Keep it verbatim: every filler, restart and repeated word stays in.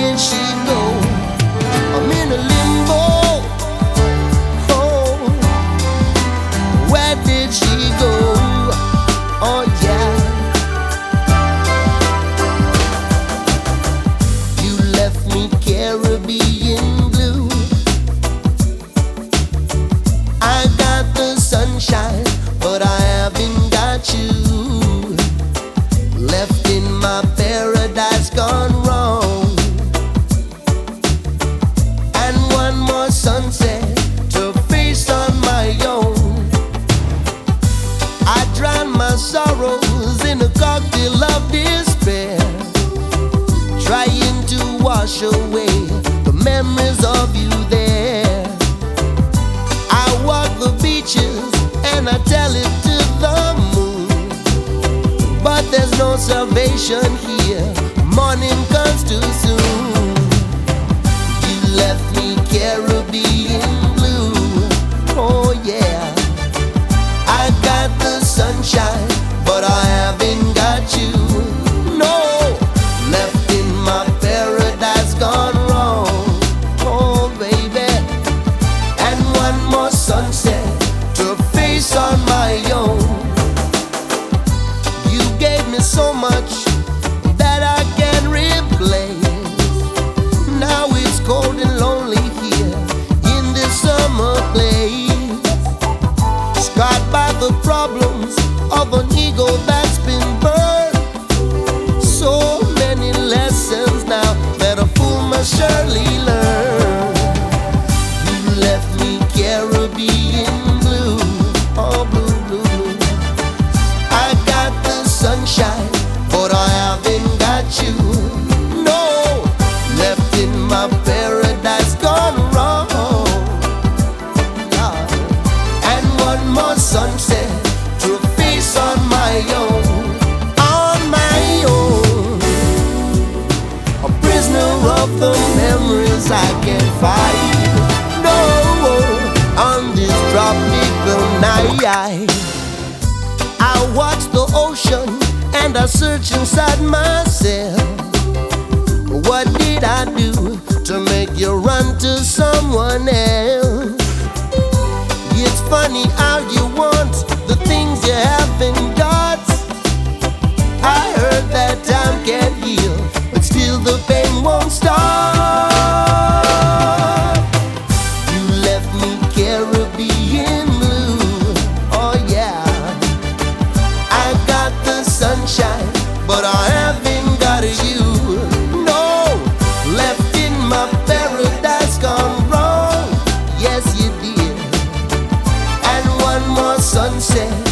did she go? I'm in a limbo. Oh, where did she go? Oh yeah. You left me Caribbean blue. I got the sunshine, but I haven't got you. Left in my paradise gone wrong. And one more sunset to face on my own. I drown my sorrows in a cocktail of despair, trying to wash away the memories of you there. I walk the beaches and I tell it to the moon, but there's no salvation here. Morning comes too soon. You left me Caribbean blue. Oh yeah. I got the sunshine, but I haven't got you. No, left in my paradise gone wrong. Oh baby. And one more sunset to face on my own. You gave me so much that I can't replace. Now it's cold and lonely here in this summer place, scarred by the problems of an ego that's been burned. So many lessons now that a fool must surely learn. You left me Caribbean blue. Oh blue, blue, blue. I got the sunshine, but I haven't got you. No, left in my paradise gone wrong. Ah. And one more sunset to face on my own. On my own. A prisoner of the memories I can't fight. No, on this tropical night I watch the ocean and I search inside myself. What did I do to make you run to someone else? It's funny how you want the things you haven't got. I heard that time can heal, but still the pain won't stop. You left me Caribbean blue. Oh yeah. I got the sunshine, but I haven't got you. No, left in my paradise gone wrong. Yes you did. And one more sunset